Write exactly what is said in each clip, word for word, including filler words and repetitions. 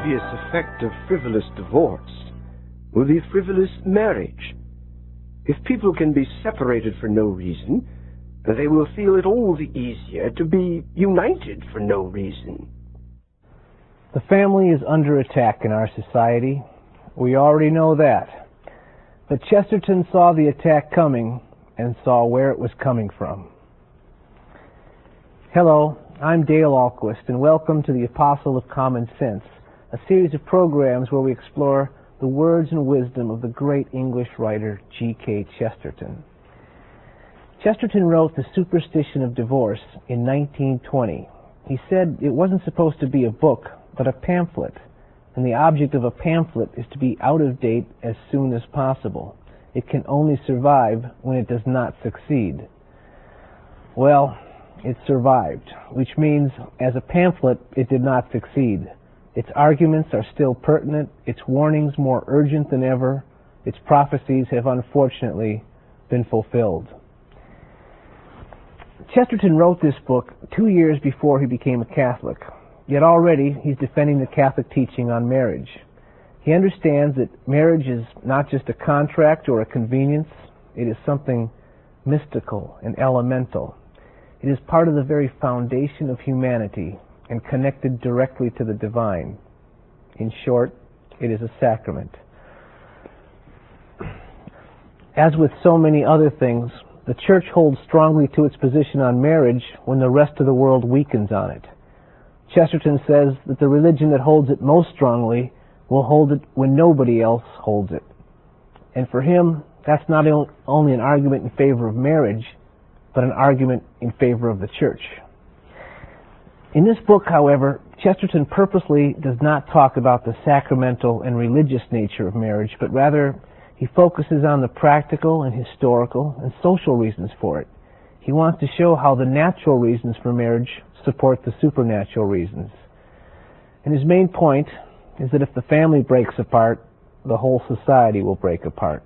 obvious effect of frivolous divorce will be frivolous marriage. If people can be separated for no reason, they will feel it all the easier to be united for no reason. The family is under attack in our society. We already know that. But Chesterton saw the attack coming and saw where it was coming from. Hello, I'm Dale Ahlquist, and welcome to the Apostle of Common Sense, a series of programs where we explore the words and wisdom of the great English writer G K Chesterton. Chesterton wrote The Superstition of Divorce in nineteen twenty. He said it wasn't supposed to be a book, but a pamphlet, and the object of a pamphlet is to be out of date as soon as possible. It can only survive when it does not succeed. Well, it survived, which means as a pamphlet it did not succeed. Its arguments are still pertinent, its warnings more urgent than ever, its prophecies have unfortunately been fulfilled. Chesterton wrote this book two years before he became a Catholic, yet already he's defending the Catholic teaching on marriage. He understands that marriage is not just a contract or a convenience, it is something mystical and elemental. It is part of the very foundation of humanity and connected directly to the divine. In short, it is a sacrament. As with so many other things, the Church holds strongly to its position on marriage when the rest of the world weakens on it. Chesterton says that the religion that holds it most strongly will hold it when nobody else holds it. And for him, that's not only an argument in favor of marriage, but an argument in favor of the Church. In this book, however, Chesterton purposely does not talk about the sacramental and religious nature of marriage, but rather he focuses on the practical and historical and social reasons for it. He wants to show how the natural reasons for marriage support the supernatural reasons. And his main point is that if the family breaks apart, the whole society will break apart.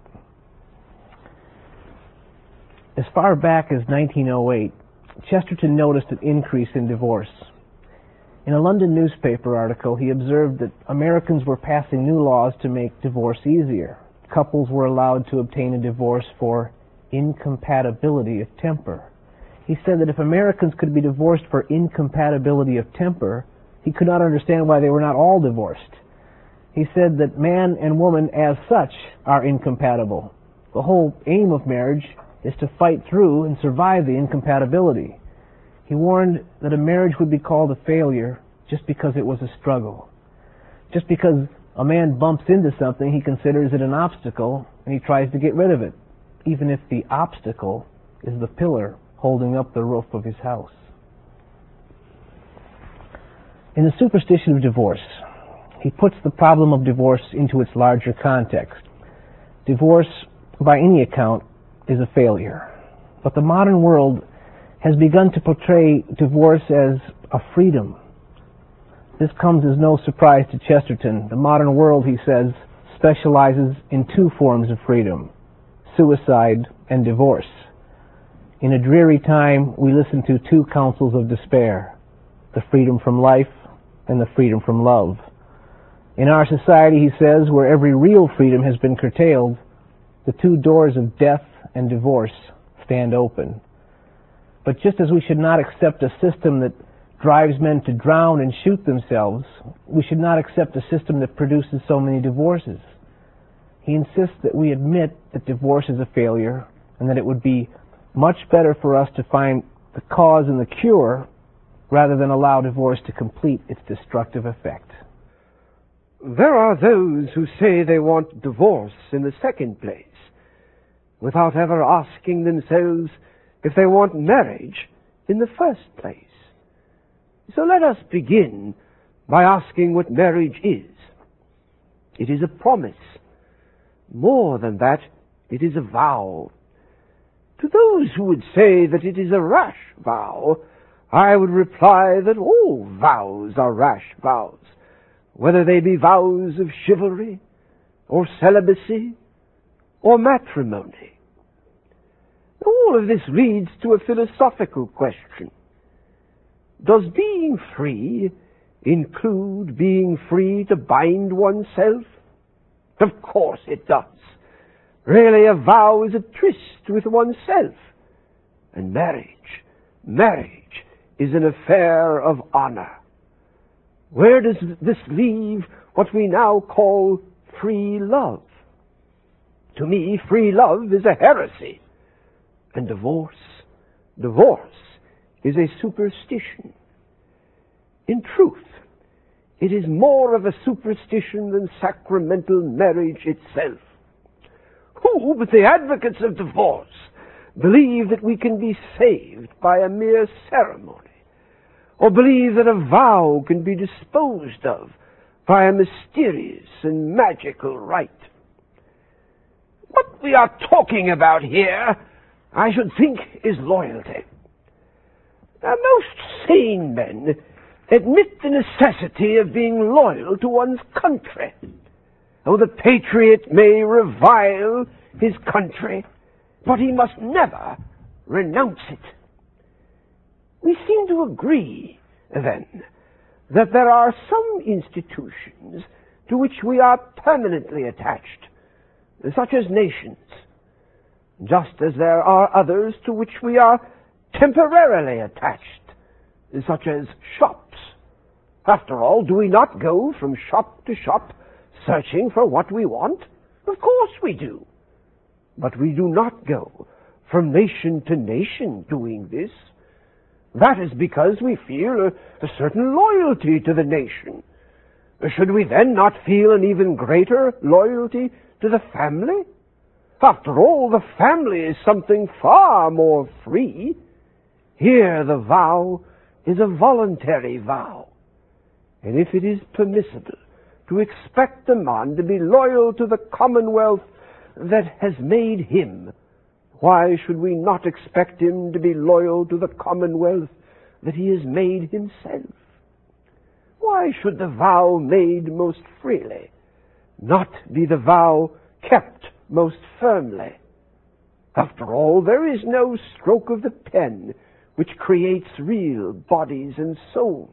As far back as nineteen oh eight, Chesterton noticed an increase in divorce. In a London newspaper article, he observed that Americans were passing new laws to make divorce easier. Couples were allowed to obtain a divorce for incompatibility of temper. He said that if Americans could be divorced for incompatibility of temper, he could not understand why they were not all divorced. He said that man and woman as such are incompatible. The whole aim of marriage is to fight through and survive the incompatibility. He warned that a marriage would be called a failure just because it was a struggle. Just because a man bumps into something, he considers it an obstacle and he tries to get rid of it, even if the obstacle is the pillar holding up the roof of his house. In The Superstition of Divorce, he puts the problem of divorce into its larger context. Divorce, by any account, is a failure. But the modern world has begun to portray divorce as a freedom. This comes as no surprise to Chesterton. The modern world, he says, specializes in two forms of freedom: suicide and divorce. In a dreary time, we listen to two counsels of despair: the freedom from life and the freedom from love. In our society, he says, where every real freedom has been curtailed, the two doors of death and divorce stand open. But just as we should not accept a system that drives men to drown and shoot themselves, we should not accept a system that produces so many divorces. He insists that we admit that divorce is a failure and that it would be much better for us to find the cause and the cure rather than allow divorce to complete its destructive effect. There are those who say they want divorce in the second place, without ever asking themselves if they want marriage in the first place. So let us begin by asking what marriage is. It is a promise. More than that, it is a vow. To those who would say that it is a rash vow, I would reply that all vows are rash vows, whether they be vows of chivalry, or celibacy, or matrimony. All of this leads to a philosophical question. Does being free include being free to bind oneself? Of course it does. Really, a vow is a tryst with oneself. And marriage, marriage is an affair of honor. Where does this leave what we now call free love? To me, free love is a heresy. And divorce, divorce is a superstition. In truth, it is more of a superstition than sacramental marriage itself. Who but the advocates of divorce believe that we can be saved by a mere ceremony, or believe that a vow can be disposed of by a mysterious and magical rite? What we are talking about here, I should think, is loyalty. Now, most sane men admit the necessity of being loyal to one's country. Oh, the patriot may revile his country, but he must never renounce it. We seem to agree, then, that there are some institutions to which we are permanently attached, such as nations, just as there are others to which we are temporarily attached, such as shops. After all, do we not go from shop to shop searching for what we want? Of course we do. But we do not go from nation to nation doing this. That is because we feel a, a certain loyalty to the nation. Should we then not feel an even greater loyalty to the family? After all, the family is something far more free. Here the vow is a voluntary vow. And if it is permissible to expect a man to be loyal to the commonwealth that has made him, why should we not expect him to be loyal to the commonwealth that he has made himself? Why should the vow made most freely not be the vow kept most firmly? After all, there is no stroke of the pen which creates real bodies and souls.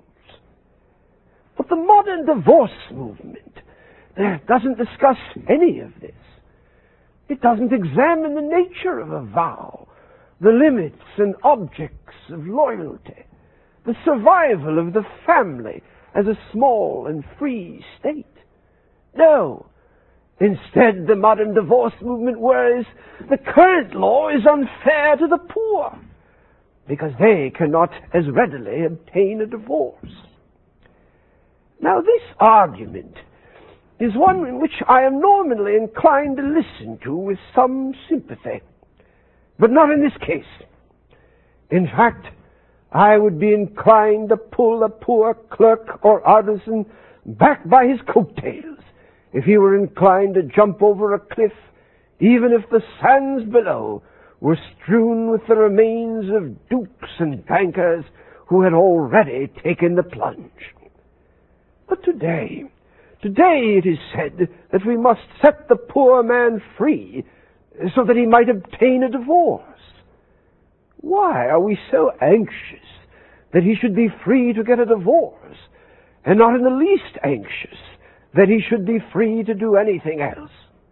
But the modern divorce movement uh, doesn't discuss any of this. It doesn't examine the nature of a vow, the limits and objects of loyalty, the survival of the family as a small and free state. No. Instead, the modern divorce movement worries the current law is unfair to the poor because they cannot as readily obtain a divorce. Now, this argument is one in which I am normally inclined to listen to with some sympathy, but not in this case. In fact, I would be inclined to pull a poor clerk or artisan back by his coattails if he were inclined to jump over a cliff, even if the sands below were strewn with the remains of dukes and bankers who had already taken the plunge. But today, today it is said that we must set the poor man free so that he might obtain a divorce. Why are we so anxious that he should be free to get a divorce, and not in the least anxious that he should be free to do anything else?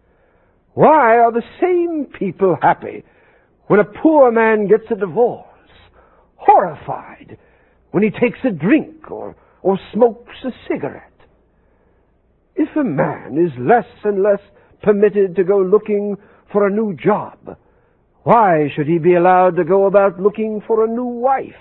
Why are the same people happy when a poor man gets a divorce, horrified when he takes a drink or, or smokes a cigarette? If a man is less and less permitted to go looking for a new job, why should he be allowed to go about looking for a new wife?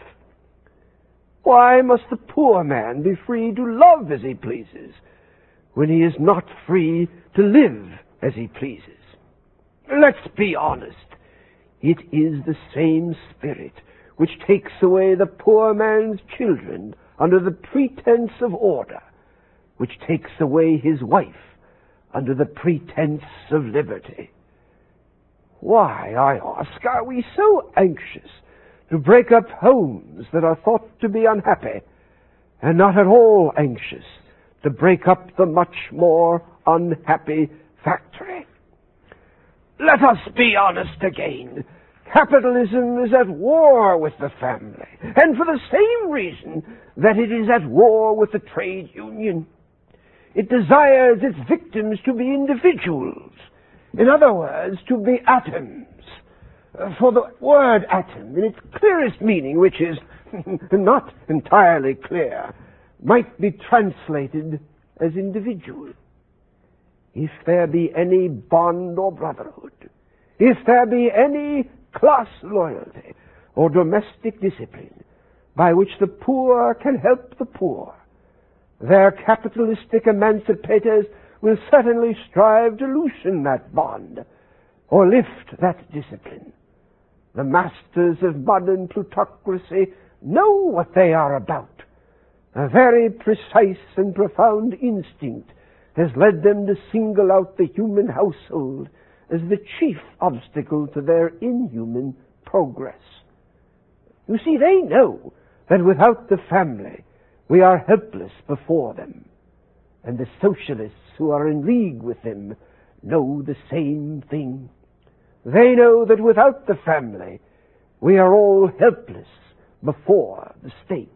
Why must the poor man be free to love as he pleases when he is not free to live as he pleases? Let's be honest. It is the same spirit which takes away the poor man's children under the pretense of order, which takes away his wife under the pretense of liberty. Why, I ask, are we so anxious to break up homes that are thought to be unhappy, and not at all anxious to break up the much more unhappy factory? Let us be honest again. Capitalism is at war with the family, and for the same reason that it is at war with the trade union. It desires its victims to be individuals. In other words, to be atoms. For the word atom, in its clearest meaning, which is not entirely clear, might be translated as individual. If there be any bond or brotherhood, if there be any class loyalty or domestic discipline by which the poor can help the poor, their capitalistic emancipators will certainly strive to loosen that bond or lift that discipline. The masters of modern plutocracy know what they are about. A very precise and profound instinct has led them to single out the human household as the chief obstacle to their inhuman progress. You see, they know that without the family, we are helpless before them. And the socialists who are in league with them know the same thing. They know that without the family, we are all helpless before the state.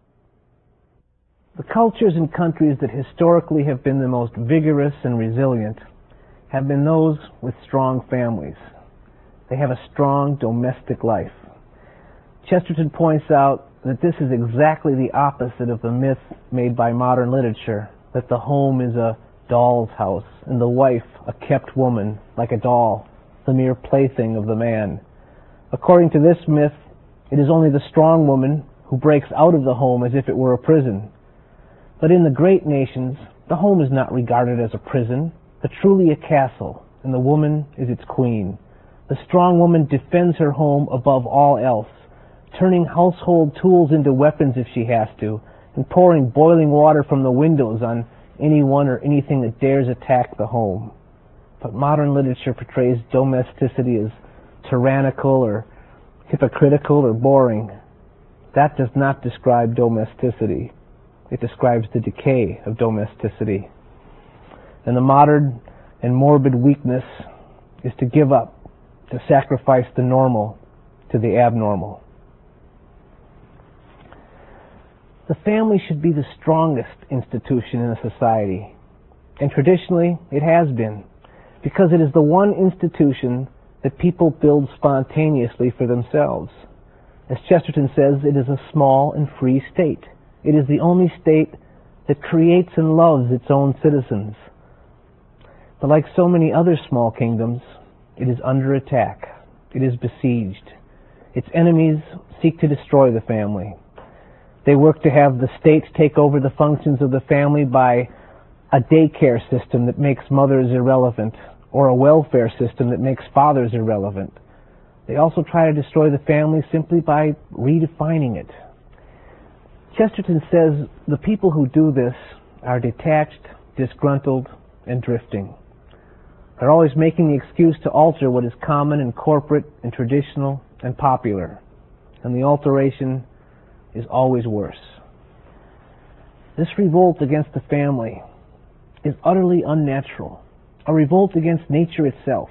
The cultures and countries that historically have been the most vigorous and resilient have been those with strong families. They have a strong domestic life. Chesterton points out that this is exactly the opposite of the myth made by modern literature, that the home is a doll's house and the wife a kept woman, like a doll, the mere plaything of the man. According to this myth, it is only the strong woman who breaks out of the home as if it were a prison. But in the great nations, the home is not regarded as a prison, but truly a castle, and the woman is its queen. The strong woman defends her home above all else, turning household tools into weapons if she has to, and pouring boiling water from the windows on anyone or anything that dares attack the home. But modern literature portrays domesticity as tyrannical or hypocritical or boring. That does not describe domesticity. It describes the decay of domesticity. And the modern and morbid weakness is to give up, to sacrifice the normal to the abnormal. The family should be the strongest institution in a society, and traditionally it has been, because it is the one institution that people build spontaneously for themselves. As Chesterton says, it is a small and free state. It is the only state that creates and loves its own citizens. But like so many other small kingdoms, it is under attack. It is besieged. Its enemies seek to destroy the family. They work to have the state take over the functions of the family by a daycare system that makes mothers irrelevant, or a welfare system that makes fathers irrelevant. They also try to destroy the family simply by redefining it. Chesterton says the people who do this are detached, disgruntled, and drifting. They're always making the excuse to alter what is common and corporate and traditional and popular. And the alteration is always worse. This revolt against the family is utterly unnatural. A revolt against nature itself.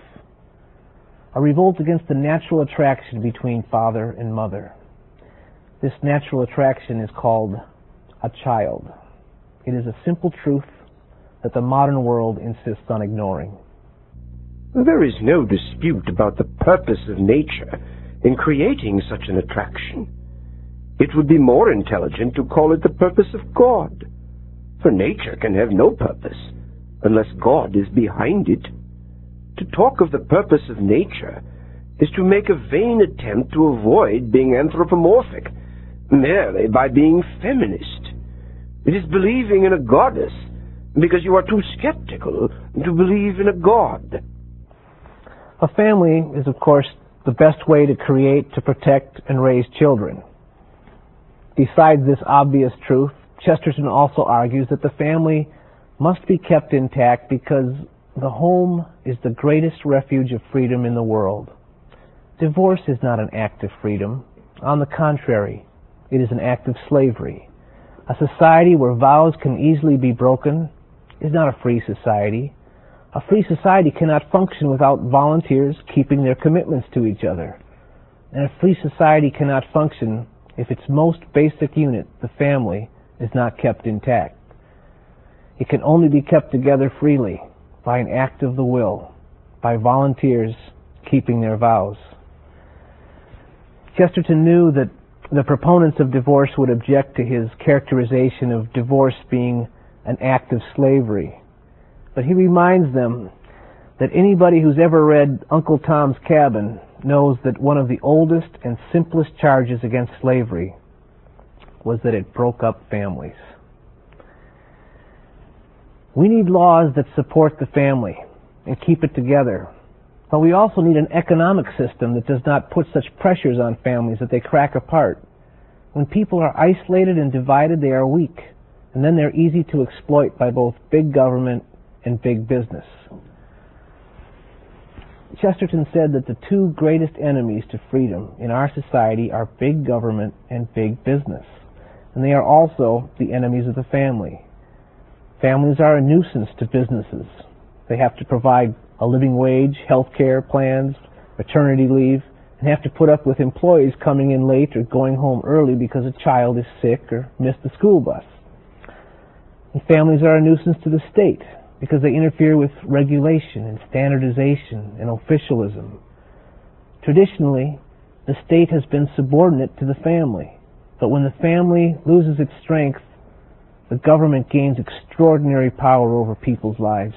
A revolt against the natural attraction between father and mother. This natural attraction is called a child. It is a simple truth that the modern world insists on ignoring. There is no dispute about the purpose of nature in creating such an attraction. It would be more intelligent to call it the purpose of God, for nature can have no purpose unless God is behind it. To talk of the purpose of nature is to make a vain attempt to avoid being anthropomorphic, merely by being feminist. It is believing in a goddess because you are too skeptical to believe in a god. A family is, of course, the best way to create, to protect, and raise children. Besides this obvious truth, Chesterton also argues that the family must be kept intact because the home is the greatest refuge of freedom in the world. Divorce is not an act of freedom. On the contrary, it is an act of slavery. A society where vows can easily be broken is not a free society. A free society cannot function without volunteers keeping their commitments to each other. And a free society cannot function if its most basic unit, the family, is not kept intact. It can only be kept together freely by an act of the will, by volunteers keeping their vows. Chesterton knew that the proponents of divorce would object to his characterization of divorce being an act of slavery. But he reminds them that anybody who's ever read Uncle Tom's Cabin knows that one of the oldest and simplest charges against slavery was that it broke up families. We need laws that support the family and keep it together. But we also need an economic system that does not put such pressures on families that they crack apart. When people are isolated and divided, they are weak, and then they're easy to exploit by both big government and big business. Chesterton said that the two greatest enemies to freedom in our society are big government and big business, and they are also the enemies of the family. Families are a nuisance to businesses. They have to provide a living wage, health care plans, maternity leave, and have to put up with employees coming in late or going home early because a child is sick or missed the school bus. And families are a nuisance to the state because they interfere with regulation and standardization and officialism. Traditionally, the state has been subordinate to the family, but when the family loses its strength, the government gains extraordinary power over people's lives.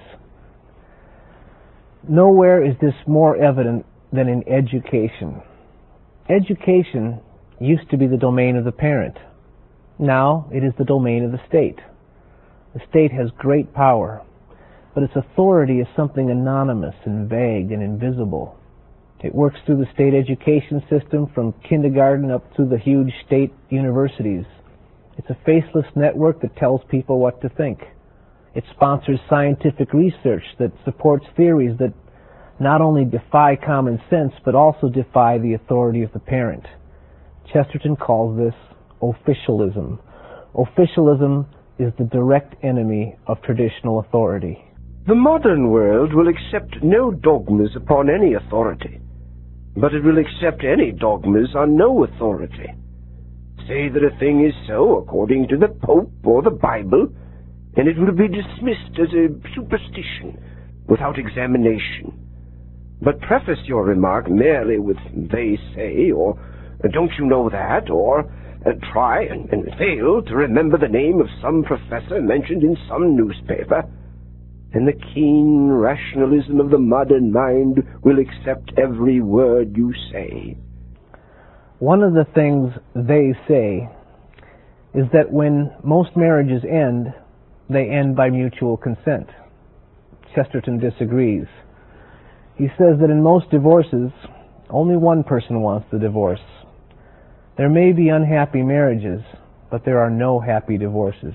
Nowhere is this more evident than in education. Education used to be the domain of the parent. Now it is the domain of the state. The state has great power, but its authority is something anonymous and vague and invisible. It works through the state education system from kindergarten up through the huge state universities. It's a faceless network that tells people what to think. It sponsors scientific research that supports theories that not only defy common sense, but also defy the authority of the parent. Chesterton calls this officialism. Officialism is the direct enemy of traditional authority. The modern world will accept no dogmas upon any authority, but it will accept any dogmas on no authority. Say that a thing is so according to the Pope or the Bible, and it will be dismissed as a superstition without examination. But preface your remark merely with "they say," or "don't you know that," or uh, try and, and fail to remember the name of some professor mentioned in some newspaper, and the keen rationalism of the modern mind will accept every word you say. One of the things they say is that when most marriages end, they end by mutual consent. Chesterton disagrees. He says that in most divorces, only one person wants the divorce. There may be unhappy marriages, but there are no happy divorces.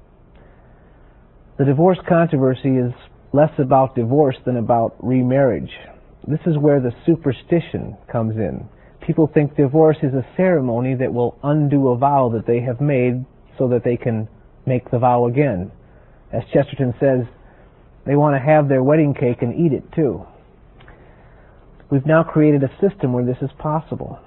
The divorce controversy is less about divorce than about remarriage. This is where the superstition comes in. People think divorce is a ceremony that will undo a vow that they have made so that they can make the vow again. As Chesterton says, they want to have their wedding cake and eat it too. We've now created a system where this is possible.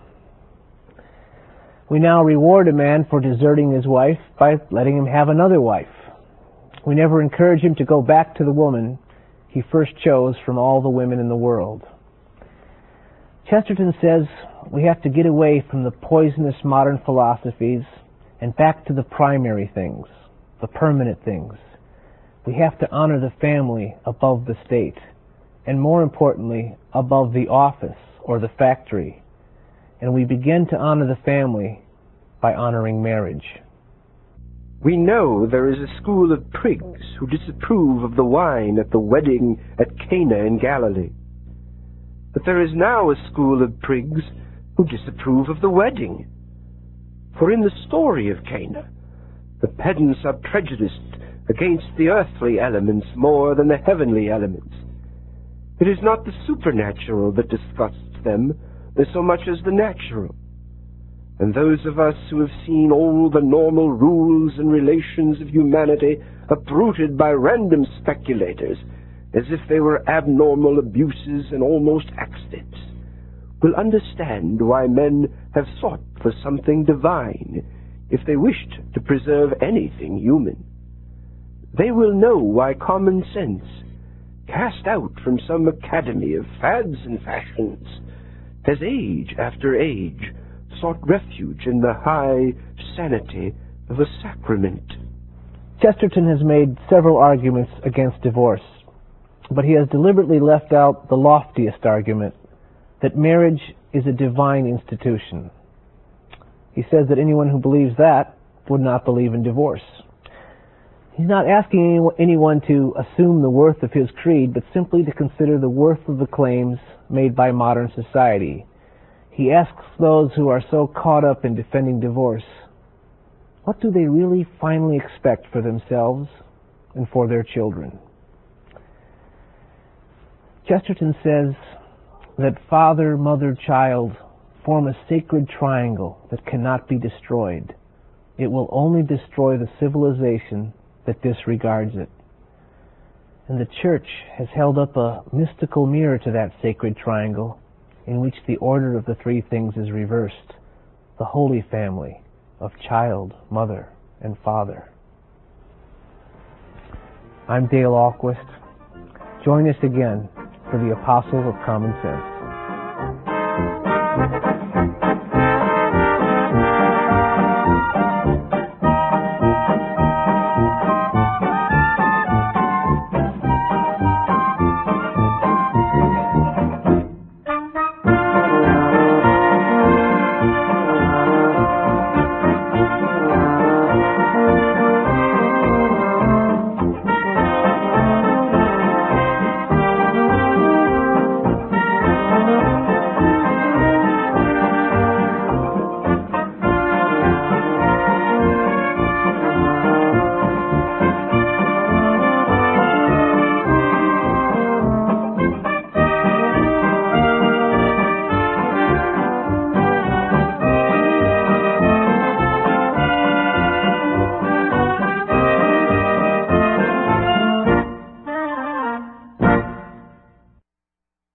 We now reward a man for deserting his wife by letting him have another wife. We never encourage him to go back to the woman he first chose from all the women in the world. Chesterton says we have to get away from the poisonous modern philosophies and back to the primary things, the permanent things. We have to honor the family above the state, and more importantly, above the office or the factory. And we begin to honor the family by honoring marriage. We know there is a school of prigs who disapprove of the wine at the wedding at Cana in Galilee. But there is now a school of prigs who disapprove of the wedding. For in the story of Cana, the pedants are prejudiced against the earthly elements more than the heavenly elements. It is not the supernatural that disgusts them so much as the natural. And those of us who have seen all the normal rules and relations of humanity uprooted by random speculators as if they were abnormal abuses and almost accidents, will understand why men have sought for something divine if they wished to preserve anything human. They will know why common sense, cast out from some academy of fads and fashions, has age after age sought refuge in the high sanity of a sacrament. Chesterton has made several arguments against divorce, but he has deliberately left out the loftiest argument, that marriage is a divine institution. He says that anyone who believes that would not believe in divorce. He's not asking anyone to assume the worth of his creed, but simply to consider the worth of the claims made by modern society. He asks those who are so caught up in defending divorce, what do they really finally expect for themselves and for their children? Chesterton says that father, mother, child form a sacred triangle that cannot be destroyed. It will only destroy the civilization that disregards it. And the Church has held up a mystical mirror to that sacred triangle in which the order of the three things is reversed, the Holy Family of child, mother, and father. I'm Dale Ahlquist. Join us again for the Apostles of Common Sense.